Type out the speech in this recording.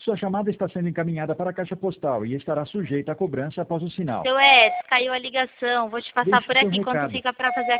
Sua chamada está sendo encaminhada para a caixa postal e estará sujeita a cobrança após o sinal. Seu Edson, caiu a ligação. Vou te passar Deixe por seu aqui. Quanto recado. fica para fazer